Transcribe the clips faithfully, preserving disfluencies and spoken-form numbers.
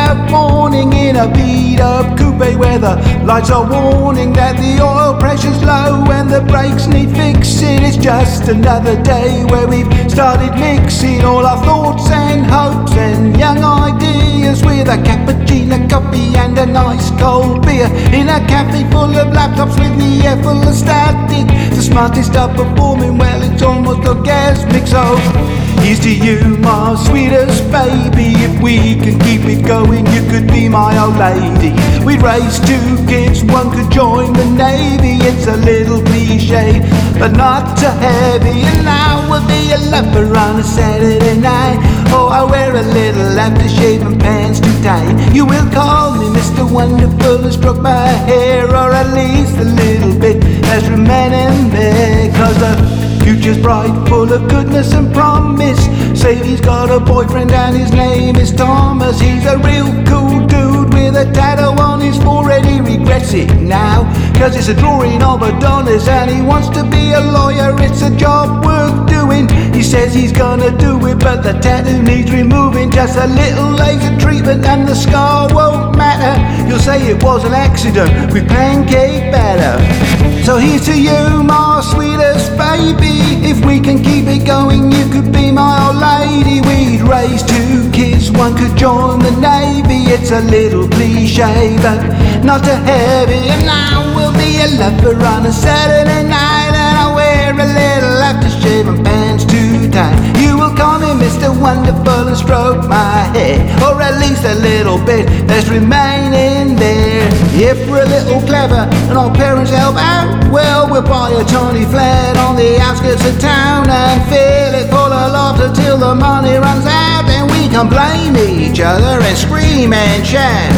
out morning in a beat-up coupe where the lights are warning that the oil pressure's low and the brakes need fixing. It's just another day where we've started mixing all our thoughts and hopes and young ideas with a cappuccino coffee and a nice cold beer in a cafe full of laptops with the air full of static. The smartest are performing well, it's almost orgasmic. So here's to you, my sweetest baby. If we can keep it going, you could be my old lady. We'd raise two kids, one could join the Navy. It's a little cliche, but not too heavy. And I will be a lover on a Saturday night. Oh, I wear a little aftershave and pants too tight. You will call me Mister Wonderful and stroke my hair, or at least a little bit that's remaining there. Cause the future's bright, full of goodness and promise. Sadie's got a boyfriend and his name is Thomas. He's a real cool dude with a tattoo on his forehead. He regrets it now, cause it's a drawing of Adonis, and he wants to be a lawyer. It's a job worth doing. He says he's gonna do it, but the tattoo needs removing. Just a little laser treatment and the scar won't matter. You'll say it was an accident with pancake batter. So here's to you, my sweetest baby. If we can keep it going, you could be my old lady. We'd raise two kids, one could join the Navy. It's a little cliche, but not too heavy. And I will be a lover on a Saturday night, and I wear a little aftershave and pants too tight. You will call me Mister Wonderful and stroke my hair, or at least a little bit that's remaining there. If we're a little clever and our parents help out, well, we'll buy a tiny flat on the outskirts of town and fill it full of laughter till the money runs out, and we can blame each other and scream and shout.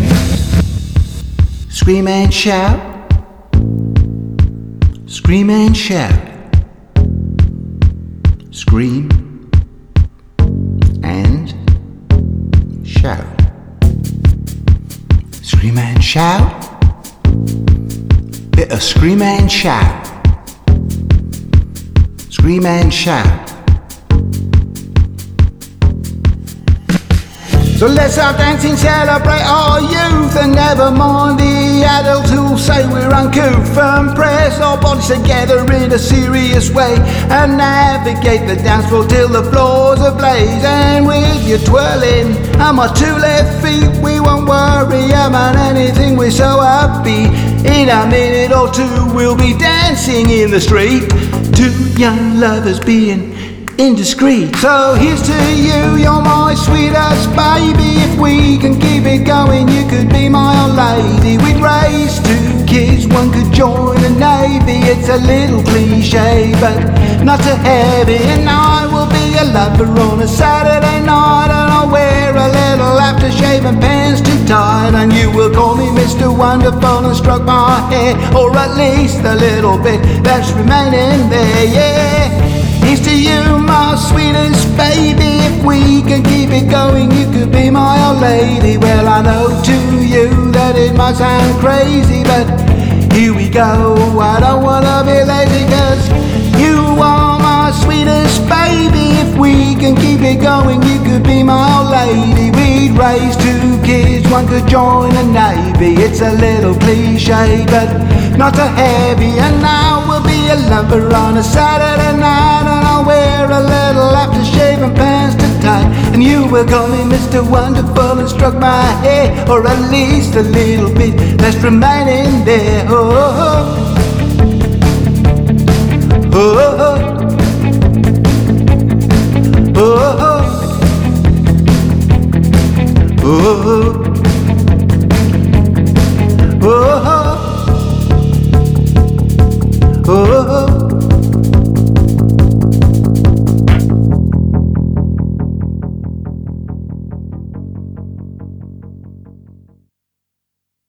Scream and shout. Scream and shout. Scream and shout. Scream and shout. Bit of scream and shout. Scream and shout. So let's out dancing, celebrate our youth, and never mind the adults who'll say we're uncouth. And press our bodies together in a serious way, and navigate the dance floor till the floor's ablaze. And with you twirling and my two left feet, we won't worry about anything, we're so happy. In a minute or two we'll be dancing in the street, two young lovers being indiscreet. So here's to you, you're my sweetest baby. If we can keep it going, you could be my old lady. We'd raise two kids, one could join the Navy. It's a little cliche, but not too heavy. And I will be a lover on a Saturday night, and I'll wear a little aftershave and pants too tight. And you will call me Mister Wonderful and stroke my hair, or at least a little bit that's remaining there, yeah. Here's to you, my sweetest baby. If we can keep it going, you could be my old lady. Well, I know to you that it might sound crazy, but here we go. I don't wanna be lazy, cause you are my sweetest baby. If we can keep it going, you could be my old lady. We'd raise two kids, one could join the Navy. It's a little cliche, but not too heavy. And I will be a lover on a Saturday night, and I'll wear a little aftershave and pants too tight. And you will call me Mister Wonderful and stroke my hair, or at least a little bit that's remaining there. Oh, oh, oh, oh.